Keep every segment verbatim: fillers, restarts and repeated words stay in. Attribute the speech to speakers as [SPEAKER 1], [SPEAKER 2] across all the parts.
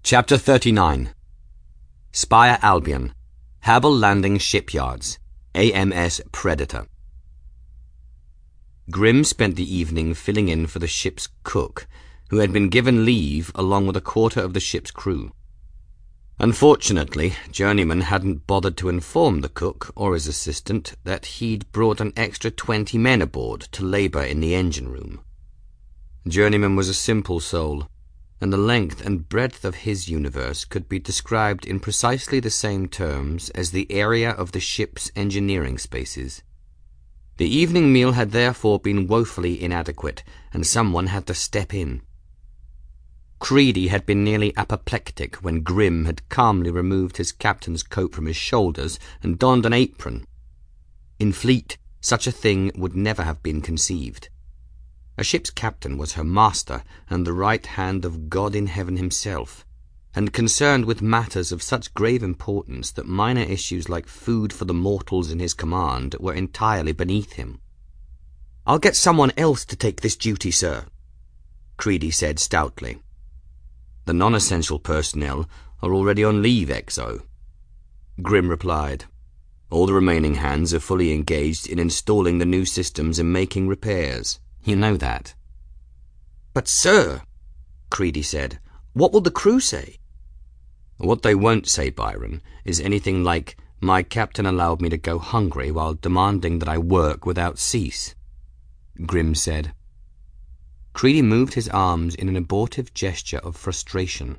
[SPEAKER 1] Chapter thirty-nine. Spire Albion, Habel Landing Shipyards, A M S Predator. Grimm spent the evening filling in for the ship's cook, who had been given leave along with a quarter of the ship's crew. Unfortunately, Journeyman hadn't bothered to inform the cook or his assistant that he'd brought an extra twenty men aboard to labour in the engine room. Journeyman was a simple soul, and the length and breadth of his universe could be described in precisely the same terms as the area of the ship's engineering spaces. The evening meal had therefore been woefully inadequate, and someone had to step in. Creedy had been nearly apoplectic when Grimm had calmly removed his captain's coat from his shoulders and donned an apron. In Fleet, such a thing would never have been conceived. A ship's captain was her master and the right hand of God in heaven himself, and concerned with matters of such grave importance that minor issues like food for the mortals in his command were entirely beneath him. "I'll get someone else to take this duty, sir," Creedy said stoutly. "The non-essential personnel are already on leave, X O" Grimm replied. "All the remaining hands are fully engaged in installing the new systems and making repairs. You know that." "But, sir," Creedy said, "what will the crew say?" "What they won't say, Byron, is anything like, 'My captain allowed me to go hungry while demanding that I work without cease,'" Grimm said. Creedy moved his arms in an abortive gesture of frustration.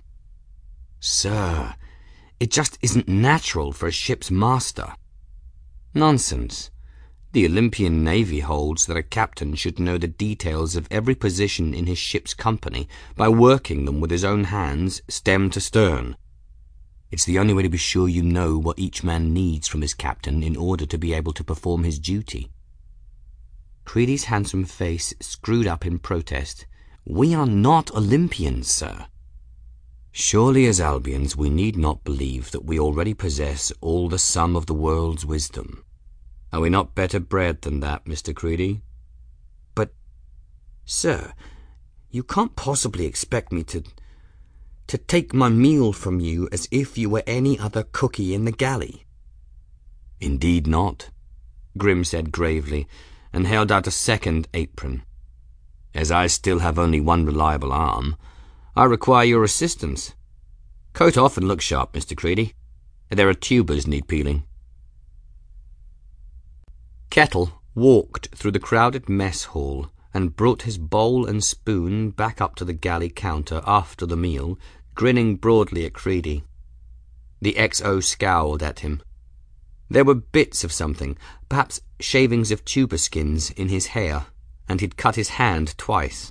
[SPEAKER 1] "Sir, it just isn't natural for a ship's master." "Nonsense. The Olympian Navy holds that a captain should know the details of every position in his ship's company by working them with his own hands, stem to stern. It's the only way to be sure you know what each man needs from his captain in order to be able to perform his duty." Creedy's handsome face screwed up in protest. "We are not Olympians, sir." "Surely as Albions we need not believe that we already possess all the sum of the world's wisdom. Are we not better bred than that, Mister Creedy?" "But, sir, you can't possibly expect me to... to take my meal from you as if you were any other cookie in the galley." "Indeed not," Grimm said gravely, and held out a second apron. "As I still have only one reliable arm, I require your assistance. Coat off and look sharp, Mister Creedy. There are tubers need peeling." Kettle walked through the crowded mess hall and brought his bowl and spoon back up to the galley counter after the meal, grinning broadly at Creedy. The X O scowled at him. There were bits of something, perhaps shavings of tuber skins, in his hair, and he'd cut his hand twice.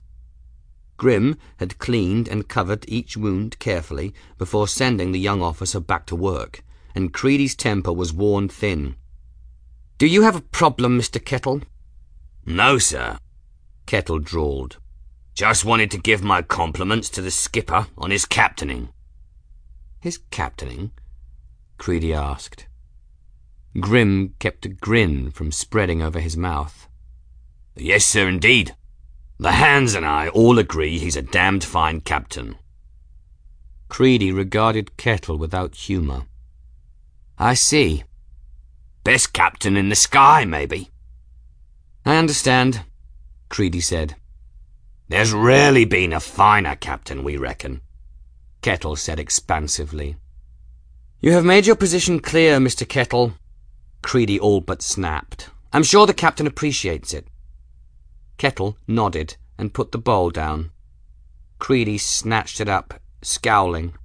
[SPEAKER 1] Grimm had cleaned and covered each wound carefully before sending the young officer back to work, and Creedy's temper was worn thin. "Do you have a problem, Mister Kettle?"
[SPEAKER 2] "No, sir,"
[SPEAKER 1] Kettle drawled.
[SPEAKER 2] "Just wanted to give my compliments to the skipper on his captaining."
[SPEAKER 1] "His captaining?" Creedy asked. Grimm kept a grin from spreading over his mouth.
[SPEAKER 2] "Yes, sir, indeed. The hands and I all agree he's a damned fine captain."
[SPEAKER 1] Creedy regarded Kettle without humour. "I see.
[SPEAKER 2] Best captain in the sky, maybe."
[SPEAKER 1] "I understand," Creedy said.
[SPEAKER 2] "There's rarely been a finer captain, we reckon,"
[SPEAKER 1] Kettle said expansively. "You have made your position clear, Mister Kettle," Creedy all but snapped. "I'm sure the captain appreciates it." Kettle nodded and put the bowl down. Creedy snatched it up, scowling.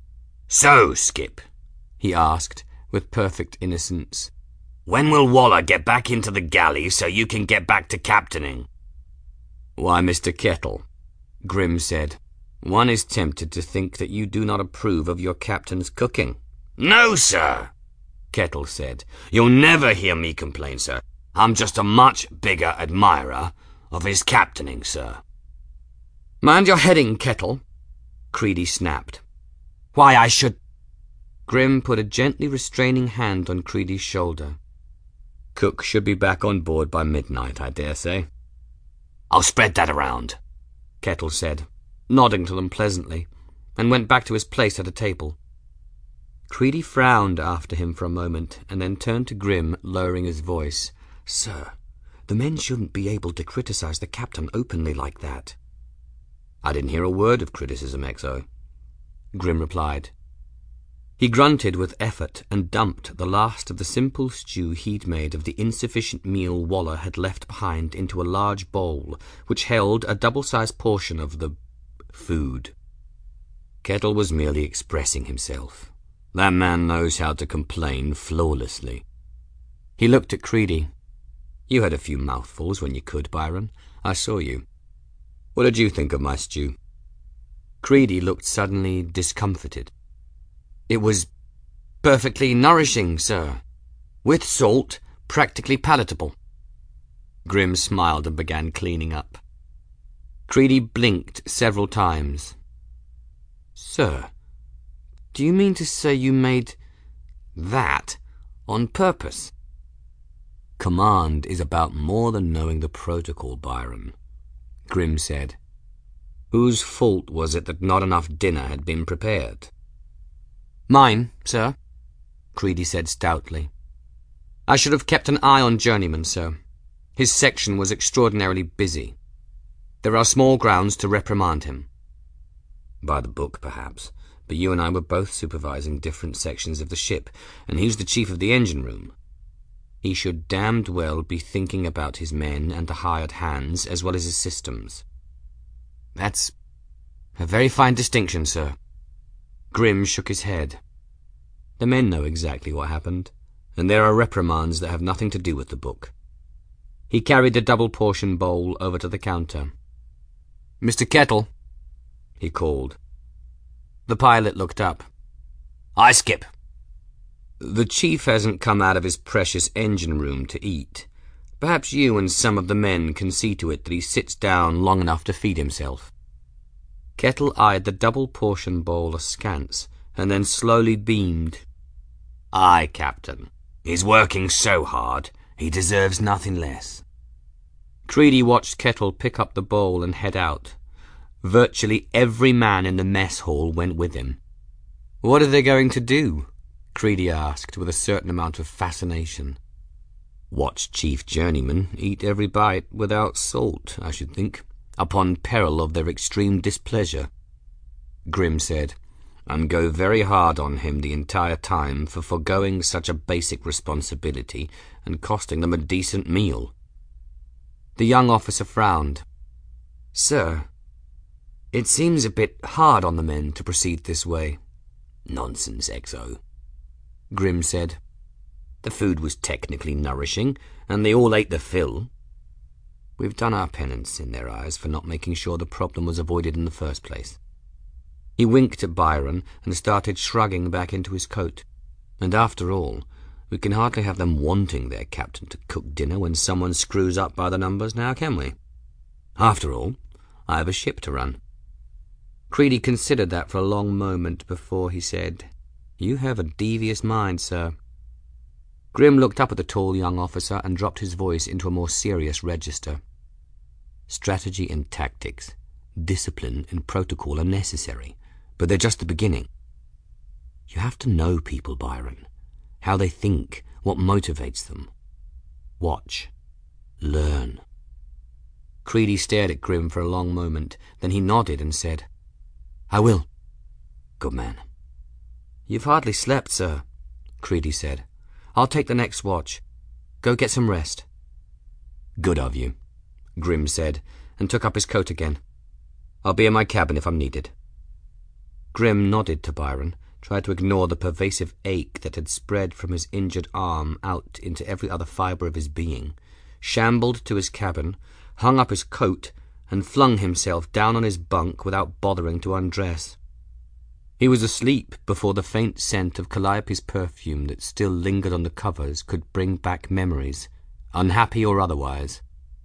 [SPEAKER 2] "So, Skip,"
[SPEAKER 1] he asked, with perfect innocence,
[SPEAKER 2] "when will Waller get back into the galley so you can get back to captaining?"
[SPEAKER 1] "Why, Mister Kettle," Grimm said, "one is tempted to think that you do not approve of your captain's cooking."
[SPEAKER 2] "No, sir," Kettle said. "You'll never hear me complain, sir. I'm just a much bigger admirer of his captaining, sir."
[SPEAKER 1] "Mind your heading, Kettle," Creedy snapped. "Why, I should—" Grimm put a gently restraining hand on Creedy's shoulder. "Cook should be back on board by midnight, I dare say."
[SPEAKER 2] "I'll spread that around,"
[SPEAKER 1] Kettle said, nodding to them pleasantly, and went back to his place at a table. Creedy frowned after him for a moment, and then turned to Grim, lowering his voice. "Sir, the men shouldn't be able to criticize the captain openly like that." "I didn't hear a word of criticism, X O," Grim replied. He grunted with effort and dumped the last of the simple stew he'd made of the insufficient meal Waller had left behind into a large bowl, which held a double-sized portion of the food. Kettle was merely expressing himself. That man knows how to complain flawlessly. He looked at Creedy. "You had a few mouthfuls when you could, Byron. I saw you. What did you think of my stew?" Creedy looked suddenly discomfited. "It was perfectly nourishing, sir. With salt, practically palatable." Grim smiled and began cleaning up. Creedy blinked several times. "Sir, do you mean to say you made that on purpose?" "Command is about more than knowing the protocol, Byron," Grim said. "Whose fault was it that not enough dinner had been prepared?" "Mine, sir," Creedy said stoutly. "I should have kept an eye on Journeyman, sir. His section was extraordinarily busy. There are small grounds to reprimand him." "By the book, perhaps, but you and I were both supervising different sections of the ship, and he's the chief of the engine room. He should damned well be thinking about his men and the hired hands as well as his systems." "That's a very fine distinction, sir." Grim shook his head. "The men know exactly what happened, and there are reprimands that have nothing to do with the book." He carried the double-portion bowl over to the counter. "Mister Kettle," he called. The pilot looked up. "Aye, Skip." "The chief hasn't come out of his precious engine room to eat. Perhaps you and some of the men can see to it that he sits down long enough to feed himself." Kettle eyed the double-portion bowl askance, and then slowly beamed. "Aye, Captain. He's working so hard, he deserves nothing less." Creedy watched Kettle pick up the bowl and head out. Virtually every man in the mess hall went with him. "What are they going to do?" Creedy asked, with a certain amount of fascination. "Watch Chief Journeyman eat every bite without salt, I should think, upon peril of their extreme displeasure," Grim said, "and go very hard on him the entire time for foregoing such a basic responsibility and costing them a decent meal." The young officer frowned. "Sir, it seems a bit hard on the men to proceed this way." "Nonsense, X O," Grim said. "The food was technically nourishing, and they all ate the fill. We've done our penance in their eyes for not making sure the problem was avoided in the first place." He winked at Byron and started shrugging back into his coat. "And after all, we can hardly have them wanting their captain to cook dinner when someone screws up by the numbers, now can we? After all, I have a ship to run." Creedy considered that for a long moment before he said, "You have a devious mind, sir." Grim looked up at the tall young officer and dropped his voice into a more serious register. "Strategy and tactics, discipline and protocol are necessary, but they're just the beginning. You have to know people, Byron, how they think, what motivates them. Watch. Learn." Creedy stared at Grim for a long moment. Then he nodded and said, "I will." "Good man." "You've hardly slept, sir," Creedy said. "I'll take the next watch. Go get some rest." "Good of you," Grim said, and took up his coat again. "I'll be in my cabin if I'm needed." Grim nodded to Byron, tried to ignore the pervasive ache that had spread from his injured arm out into every other fibre of his being, shambled to his cabin, hung up his coat, and flung himself down on his bunk without bothering to undress. He was asleep before the faint scent of Calliope's perfume that still lingered on the covers could bring back memories, unhappy or otherwise.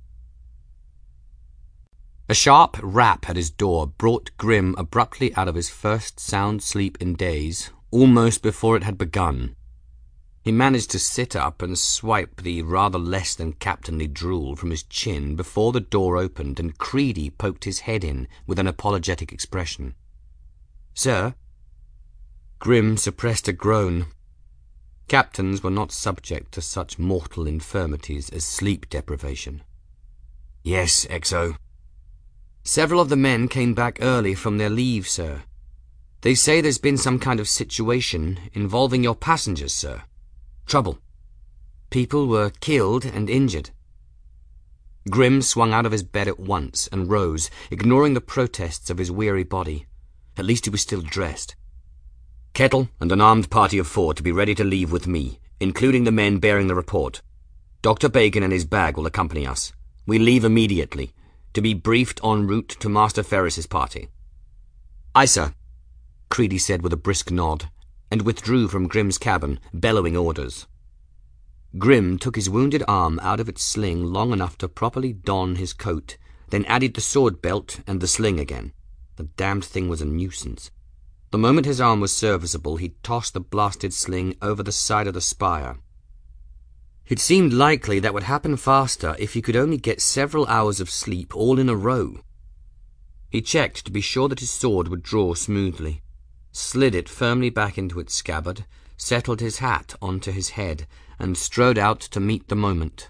[SPEAKER 1] A sharp rap at his door brought Grim abruptly out of his first sound sleep in days, almost before it had begun. He managed to sit up and swipe the rather less than captainly drool from his chin before the door opened and Creedy poked his head in with an apologetic expression. Sir? Grim suppressed a groan. Captains were not subject to such mortal infirmities as sleep deprivation.
[SPEAKER 2] Yes, X O.
[SPEAKER 1] Several of the men came back early from their leave, sir. They say there's been some kind of situation involving your passengers, sir. Trouble. People were killed and injured. Grim swung out of his bed at once and rose, ignoring the protests of his weary body. At least he was still dressed.
[SPEAKER 2] Kettle and an armed party of four to be ready to leave with me, including the men bearing the report. Doctor Bacon and his bag will accompany us. We leave immediately, to be briefed en route to Master Ferris's party.
[SPEAKER 1] Aye, sir, Creedy said with a brisk nod, and withdrew from Grim's cabin, bellowing orders. Grim took his wounded arm out of its sling long enough to properly don his coat, then added the sword belt and the sling again. The damned thing was a nuisance. The moment his arm was serviceable, he tossed the blasted sling over the side of the spire. It seemed likely that would happen faster if he could only get several hours of sleep all in a row. He checked to be sure that his sword would draw smoothly, slid it firmly back into its scabbard, settled his hat onto his head, and strode out to meet the moment.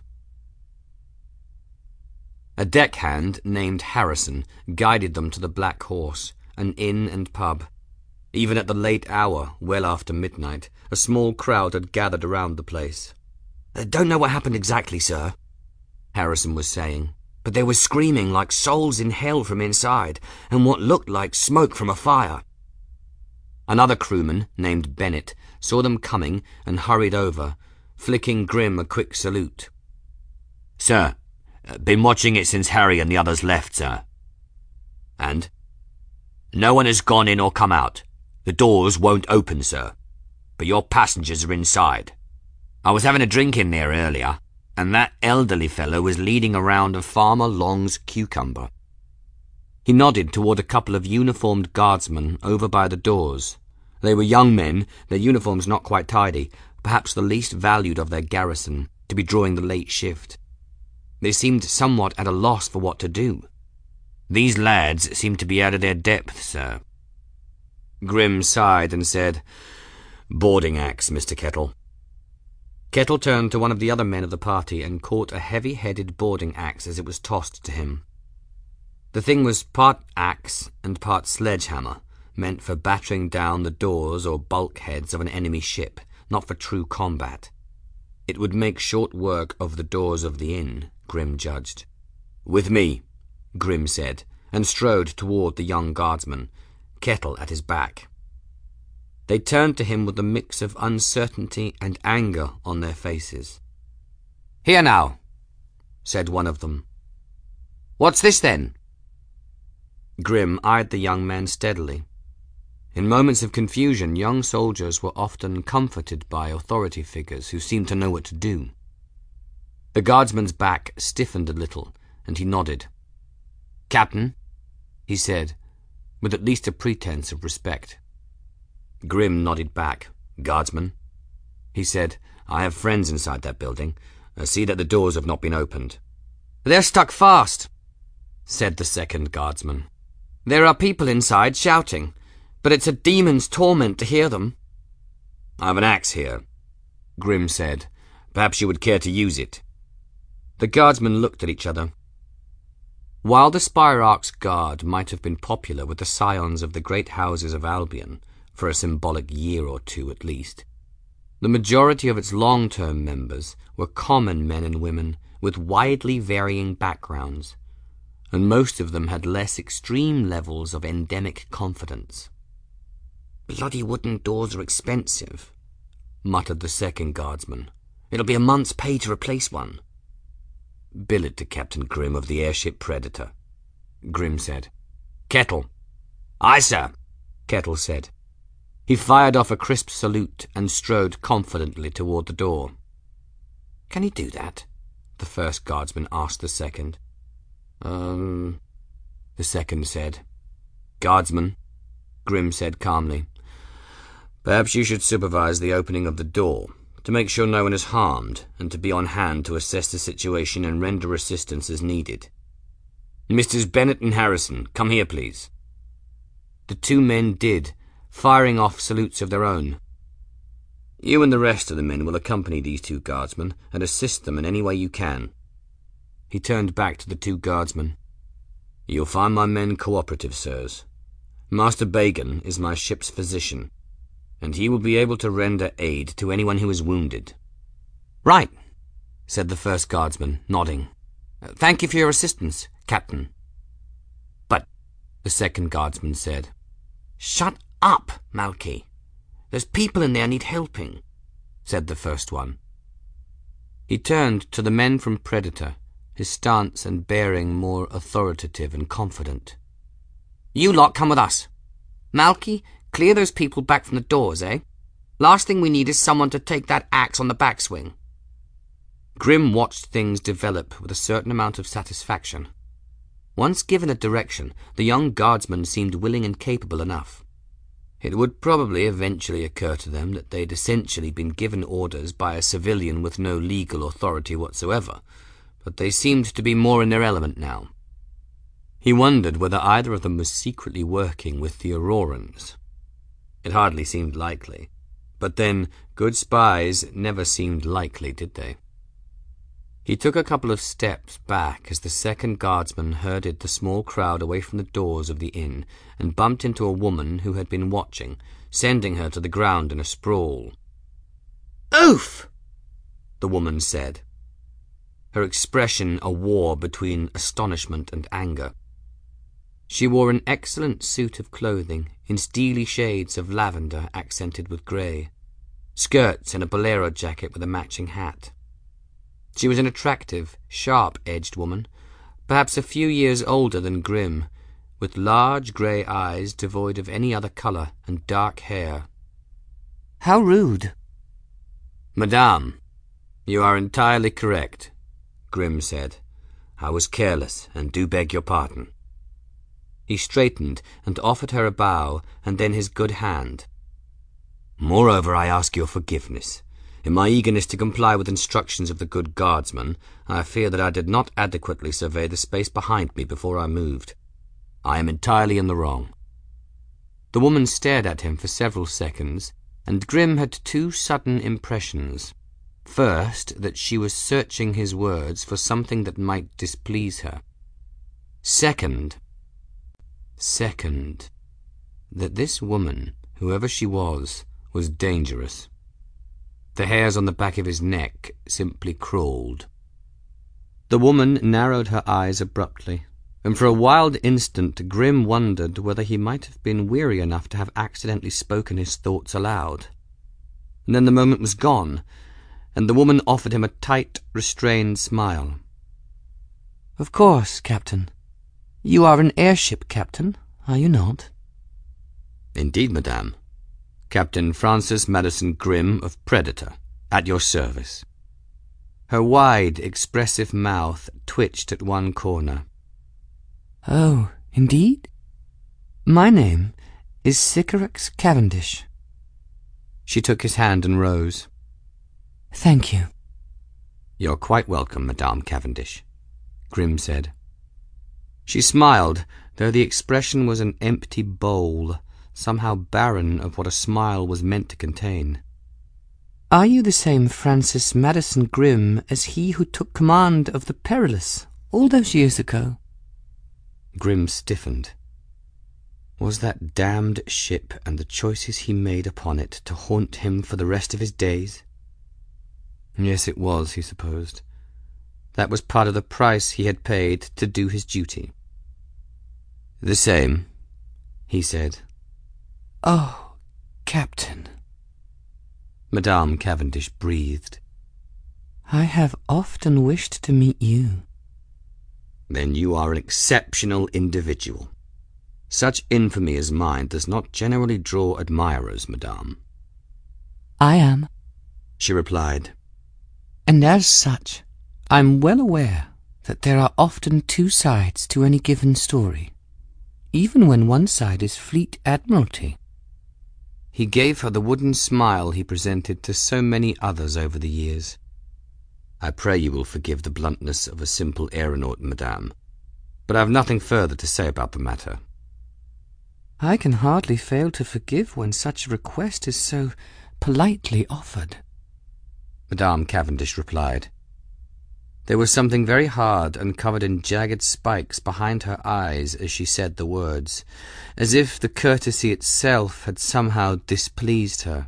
[SPEAKER 1] A deckhand named Harrison guided them to the Black Horse, an inn and pub. Even at the late hour, well after midnight, a small crowd had gathered around the place. "I don't know what happened exactly, sir," Harrison was saying, "but there was screaming like souls in hell from inside, and what looked like smoke from a fire." Another crewman, named Bennett, saw them coming and hurried over, flicking Grim a quick salute.
[SPEAKER 2] "Sir, been watching it since Harry and the others left, sir."
[SPEAKER 1] "And?"
[SPEAKER 2] "No one has gone in or come out. The doors won't open, sir. But your passengers are inside. I was having a drink in there earlier, and that elderly fellow was leading around a Farmer Long's cucumber."
[SPEAKER 1] He nodded toward a couple of uniformed guardsmen over by the doors. They were young men, their uniforms not quite tidy, perhaps the least valued of their garrison, to be drawing the late shift. They seemed somewhat at a loss for what to do.
[SPEAKER 2] "These lads seem to be out of their depth, sir."
[SPEAKER 1] Grim sighed and said,
[SPEAKER 2] "Boarding axe, Mister Kettle."
[SPEAKER 1] Kettle turned to one of the other men of the party and caught a heavy-headed boarding axe as it was tossed to him. The thing was part axe and part sledgehammer, meant for battering down the doors or bulkheads of an enemy ship, not for true combat. It would make short work of the doors of the inn, Grim judged.
[SPEAKER 2] "With me,"
[SPEAKER 1] Grim said, and strode toward the young guardsman, Kettle at his back. They turned to him with a mix of uncertainty and anger on their faces. "Here now," said one of them. "What's this, then?" Grim eyed the young man steadily. In moments of confusion, young soldiers were often comforted by authority figures who seemed to know what to do. The guardsman's back stiffened a little, and he nodded. "Captain," he said, with at least a pretense of respect. Grim nodded back. "Guardsman," he said, "I have friends inside that building. Uh, see that the doors have not been opened." "They're stuck fast," said the second guardsman. "There are people inside shouting, but it's a demon's torment to hear them."
[SPEAKER 2] "I have an axe here," Grim said. "Perhaps you would care to use it."
[SPEAKER 1] The guardsmen looked at each other. While the Spire-Arc's guard might have been popular with the scions of the great houses of Albion, for a symbolic year or two at least, the majority of its long-term members were common men and women with widely varying backgrounds, and most of them had less extreme levels of endemic confidence. "Bloody wooden doors are expensive," muttered the second guardsman. "It'll be a month's pay to replace one."
[SPEAKER 2] "Bill it to Captain Grim of the airship Predator," Grim said.
[SPEAKER 1] "Kettle."
[SPEAKER 2] "Aye, sir,"
[SPEAKER 1] Kettle said. He fired off a crisp salute and strode confidently toward the door. "Can he do that?" the first guardsman asked the second. Um, the second said. "Guardsman," Grim said calmly, "perhaps you should supervise the opening of the door, to make sure no one is harmed, and to be on hand to assess the situation and render assistance as needed. Misters Bennett and Harrison, come here, please." The two men did, firing off salutes of their own. You and the rest of the men will accompany these two guardsmen and assist them in any way you can. He turned back to the two guardsmen. You'll find my men cooperative, sirs. Master Bagan is my ship's physician, and he will be able to render aid to anyone who is wounded. Right, said the first guardsman, nodding. Thank you for your assistance, Captain. But, the second guardsman said, Shut up, Malky. There's people in there need helping, said the first one. He turned to the men from Predator, his stance and bearing more authoritative and confident. You lot come with us. Malky, clear those people back from the doors, eh? Last thing we need is someone to take that axe on the backswing. Grim watched things develop with a certain amount of satisfaction. Once given a direction, the young guardsmen seemed willing and capable enough. It would probably eventually occur to them that they'd essentially been given orders by a civilian with no legal authority whatsoever, but they seemed to be more in their element now. He wondered whether either of them was secretly working with the Aurorans. It hardly seemed likely, but then good spies never seemed likely, did they? He took a couple of steps back as the second guardsman herded the small crowd away from the doors of the inn and bumped into a woman who had been watching, sending her to the ground in a sprawl. Oof! The woman said, her expression a war between astonishment and anger. She wore an excellent suit of clothing in steely shades of lavender accented with grey, skirts and a bolero jacket with a matching hat. She was an attractive, sharp-edged woman, perhaps a few years older than Grim, with large grey eyes devoid of any other colour and dark hair. How rude. Madame, you are entirely correct, Grim said. I was careless, and do beg your pardon. He straightened and offered her a bow, and then his good hand. Moreover, I ask your forgiveness. In my eagerness to comply with instructions of the good guardsman, I fear that I did not adequately survey the space behind me before I moved. I am entirely in the wrong. The woman stared at him for several seconds, and Grim had two sudden impressions. First, that she was searching his words for something that might displease her. Second, second, that this woman, whoever she was, was dangerous. The hairs on the back of his neck simply crawled. The woman narrowed her eyes abruptly, and for a wild instant Grim wondered whether he might have been weary enough to have accidentally spoken his thoughts aloud. And then the moment was gone, and the woman offered him a tight, restrained smile. Of course, Captain. You are an airship captain, are you not? Indeed, madame. Captain Francis Madison Grim of Predator, at your service. Her wide, expressive mouth twitched at one corner. Oh, indeed? My name is Sycorax Cavendish. She took his hand and rose. Thank you. You're quite welcome, Madame Cavendish, Grim said. She smiled, though the expression was an empty bowl, somehow barren of what a smile was meant to contain. Are you the same Francis Madison Grim as he who took command of the Perilous all those years ago? Grim stiffened. Was that damned ship and the choices he made upon it to haunt him for the rest of his days? Yes, it was, he supposed. That was part of the price he had paid to do his duty. The same, he said. Oh, Captain. Madame Cavendish breathed. I have often wished to meet you. Then you are an exceptional individual. Such infamy as mine does not generally draw admirers, madame. I am, she replied. And as such, I'm well aware that there are often two sides to any given story, even when one side is fleet admiralty. He gave her the wooden smile he presented to so many others over the years. I pray you will forgive the bluntness of a simple aeronaut, madame, but I have nothing further to say about the matter. I can hardly fail to forgive when such a request is so politely offered, Madame Cavendish replied. There was something very hard and covered in jagged spikes behind her eyes as she said the words, as if the courtesy itself had somehow displeased her.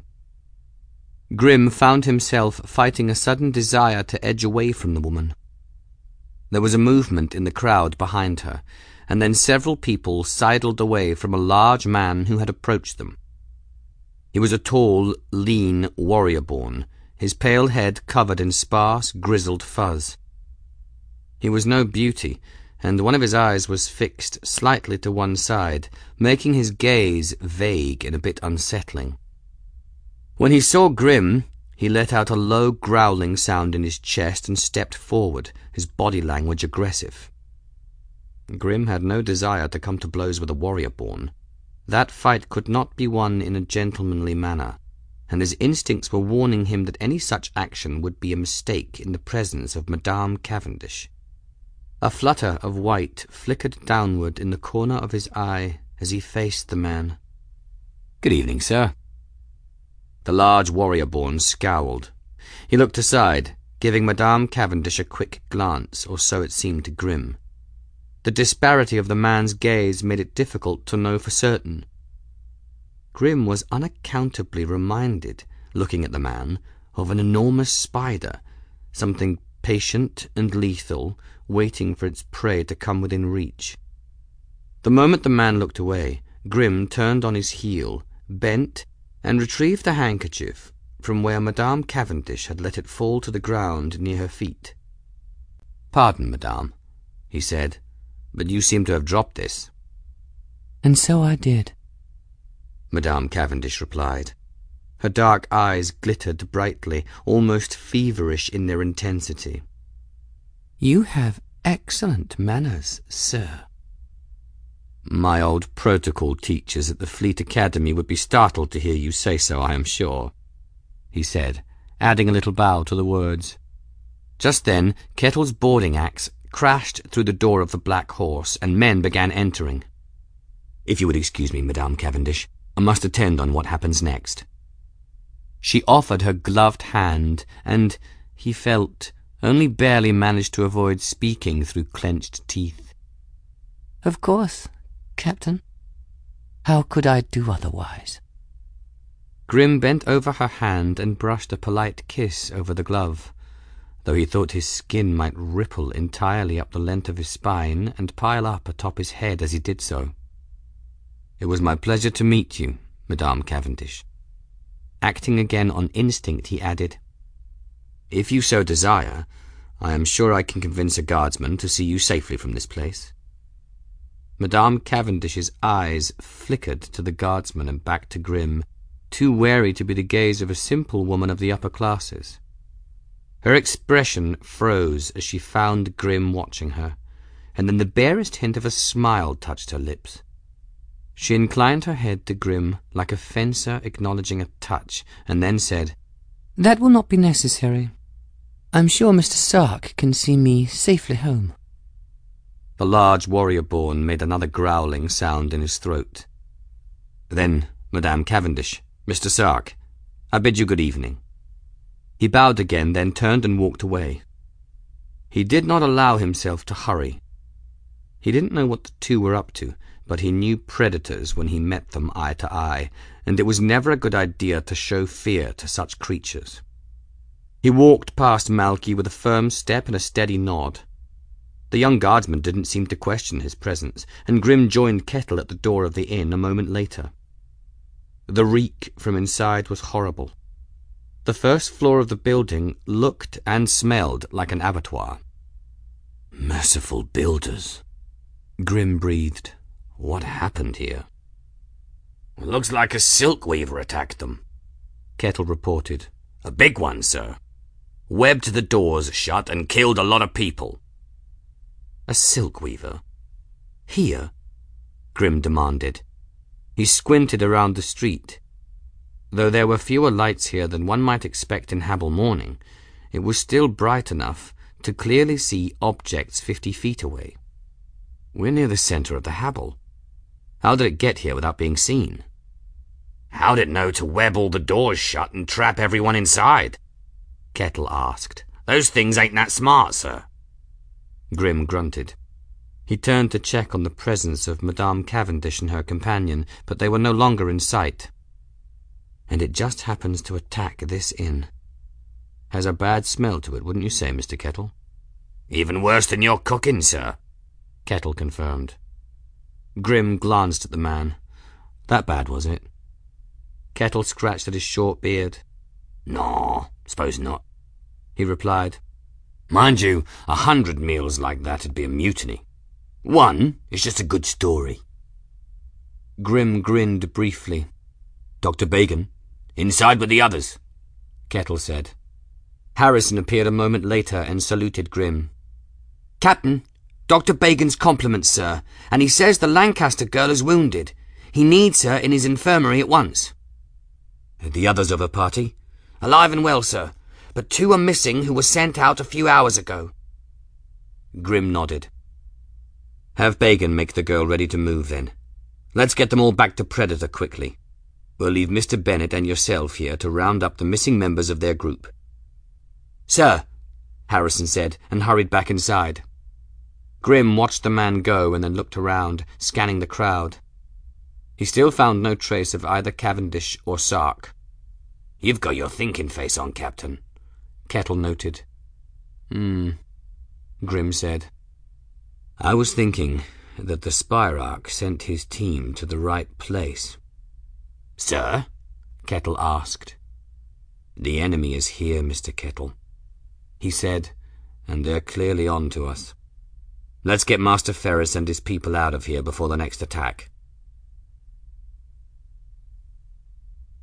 [SPEAKER 1] Grim found himself fighting a sudden desire to edge away from the woman. There was a movement in the crowd behind her, and then several people sidled away from a large man who had approached them. He was a tall, lean warrior-born, his pale head covered in sparse, grizzled fuzz. He was no beauty, and one of his eyes was fixed slightly to one side, making his gaze vague and a bit unsettling. When he saw Grim, he let out a low growling sound in his chest and stepped forward, his body language aggressive. Grim had no desire to come to blows with a warrior-born. That fight could not be won in a gentlemanly manner, and his instincts were warning him that any such action would be a mistake in the presence of Madame Cavendish. A flutter of white flickered downward in the corner of his eye as he faced the man.
[SPEAKER 2] "Good evening, sir."
[SPEAKER 1] The large warrior-born scowled. He looked aside, giving Madame Cavendish a quick glance, or so it seemed to Grim. The disparity of the man's gaze made it difficult to know for certain. Grim was unaccountably reminded, looking at the man, of an enormous spider, something patient and lethal, waiting for its prey to come within reach. The moment the man looked away, Grim turned on his heel, bent, and retrieved the handkerchief from where Madame Cavendish had let it fall to the ground near her feet. "Pardon, Madame," he said, "but you seem to have dropped this." "And so I did," Madame Cavendish replied. Her dark eyes glittered brightly, almost feverish in their intensity. "You have excellent manners, sir." "My old protocol teachers at the Fleet Academy would be startled to hear you say so, I am sure," he said, adding a little bow to the words. Just then, Kettle's boarding axe crashed through the door of the Black Horse, and men began entering. "If you would excuse me, Madame Cavendish, I must attend on what happens next." She offered her gloved hand, and, he felt, only barely managed to avoid speaking through clenched teeth. "Of course, Captain. How could I do otherwise?" Grim bent over her hand and brushed a polite kiss over the glove, though he thought his skin might ripple entirely up the length of his spine and pile up atop his head as he did so. "It was my pleasure to meet you, Madame Cavendish." Acting again on instinct, he added, "If you so desire, I am sure I can convince a guardsman to see you safely from this place." Madame Cavendish's eyes flickered to the guardsman and back to Grim, too wary to be the gaze of a simple woman of the upper classes. Her expression froze as she found Grim watching her, and then the barest hint of a smile touched her lips. She inclined her head to Grim like a fencer acknowledging a touch, and then said, "That will not be necessary. I'm sure Mister Sark can see me safely home." The large warrior-born made another growling sound in his throat. "Then, Madame Cavendish, Mister Sark, I bid you good evening." He bowed again, then turned and walked away. He did not allow himself to hurry. He didn't know what the two were up to, but he knew predators when he met them eye to eye, and it was never a good idea to show fear to such creatures. He walked past Malky with a firm step and a steady nod. The young guardsman didn't seem to question his presence, and Grim joined Kettle at the door of the inn a moment later. The reek from inside was horrible. The first floor of the building looked and smelled like an abattoir. "Merciful builders," Grim breathed. "What happened here?"
[SPEAKER 2] "It looks like a silk weaver attacked them,"
[SPEAKER 1] Kettle reported.
[SPEAKER 2] "A big one, sir. Webbed the doors shut and killed a lot of people."
[SPEAKER 1] "A silk weaver? Here?" Grim demanded. He squinted around the street. Though there were fewer lights here than one might expect in Habel morning, it was still bright enough to clearly see objects fifty feet away. "We're near the center of the Habel. How did it get here without being seen?
[SPEAKER 2] How'd it know to web all the doors shut and trap everyone inside?
[SPEAKER 1] Kettle asked.
[SPEAKER 2] Those things ain't that smart, sir.
[SPEAKER 1] Grim grunted. He turned to check on the presence of Madame Cavendish and her companion, but they were no longer in sight. And it just happens to attack this inn. Has a bad smell to it, wouldn't you say, Mister Kettle?
[SPEAKER 2] Even worse than your cooking, sir,
[SPEAKER 1] Kettle confirmed. Grim glanced at the man. That bad, was it? Kettle scratched at his short beard.
[SPEAKER 2] No, suppose not,
[SPEAKER 1] he replied.
[SPEAKER 2] Mind you, a hundred meals like that'd be a mutiny. One is just a good story.
[SPEAKER 1] Grim grinned briefly.
[SPEAKER 2] Doctor Bacon, inside with the others,
[SPEAKER 1] Kettle said. Harrison appeared a moment later and saluted Grim.
[SPEAKER 3] Captain, Doctor Bacon's compliments, sir, and he says the Lancaster girl is wounded. He needs her in his infirmary at once.
[SPEAKER 1] The others of her party?
[SPEAKER 3] Alive and well, sir, but two are missing who were sent out a few hours ago.
[SPEAKER 1] Grim nodded. Have Bacon make the girl ready to move, then. Let's get them all back to Predator quickly. We'll leave Mister Bennett and yourself here to round up the missing members of their group.
[SPEAKER 3] Sir,
[SPEAKER 1] Harrison said, and hurried back inside. Grim watched the man go and then looked around, scanning the crowd. He still found no trace of either Cavendish or Sark.
[SPEAKER 2] You've got your thinking face on, Captain,
[SPEAKER 1] Kettle noted. Hmm, Grim said. I was thinking that the Spirarch sent his team to the right place.
[SPEAKER 2] Sir?
[SPEAKER 1] Kettle asked. The enemy is here, Mister Kettle, he said, and they're clearly on to us. Let's get Master Ferris and his people out of here before the next attack.